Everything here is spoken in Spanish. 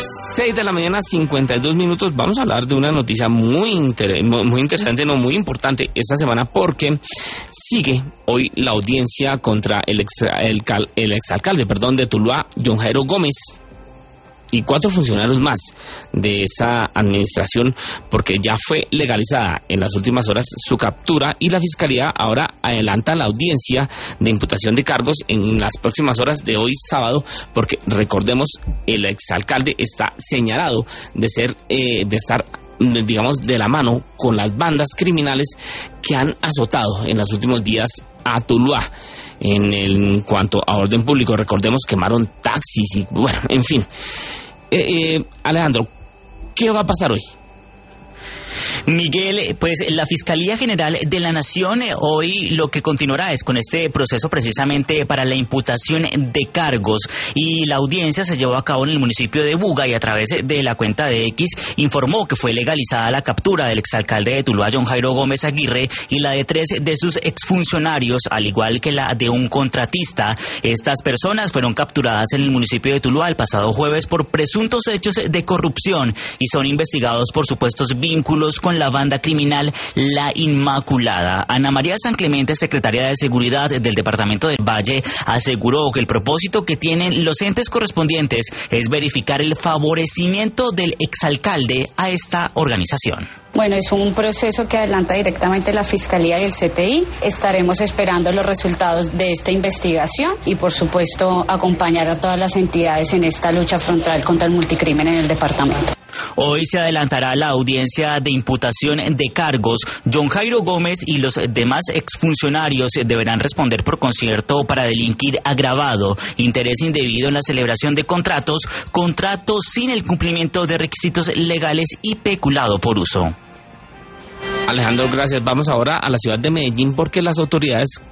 6 de la mañana, 52 minutos. Vamos a hablar de una noticia muy interesante, no muy importante esta semana, porque sigue hoy la audiencia contra el exalcalde de Tuluá, John Jairo Gómez, y 4 funcionarios más de esa administración, porque ya fue legalizada en las últimas horas su captura y la Fiscalía ahora adelanta la audiencia de imputación de cargos en las próximas horas de hoy sábado, porque recordemos, el exalcalde está señalado de estar, digamos, de la mano con las bandas criminales que han azotado en los últimos días a Tuluá. En cuanto a orden público, recordemos, quemaron taxis y bueno, en fin. Alejandro, ¿qué va a pasar hoy? Miguel, pues la Fiscalía General de la Nación hoy lo que continuará es con este proceso precisamente para la imputación de cargos, y la audiencia se llevó a cabo en el municipio de Buga, y a través de la cuenta de X informó que fue legalizada la captura del exalcalde de Tuluá, John Jairo Gómez Aguirre, y la de 3 de sus exfuncionarios, al igual que la de un contratista. Estas personas fueron capturadas en el municipio de Tuluá el pasado jueves por presuntos hechos de corrupción y son investigados por supuestos vínculos con la banda criminal La Inmaculada. Ana María San Clemente, secretaria de Seguridad del Departamento del Valle, aseguró que el propósito que tienen los entes correspondientes es verificar el favorecimiento del exalcalde a esta organización. Bueno, es un proceso que adelanta directamente la Fiscalía y el CTI. Estaremos esperando los resultados de esta investigación y, por supuesto, acompañar a todas las entidades en esta lucha frontal contra el multicrimen en el departamento. Hoy se adelantará la audiencia de imputación de cargos. John Jairo Gómez y los demás exfuncionarios deberán responder por concierto para delinquir agravado, interés indebido en la celebración de contratos sin el cumplimiento de requisitos legales y peculado por uso. Alejandro, gracias. Vamos ahora a la ciudad de Medellín, porque las autoridades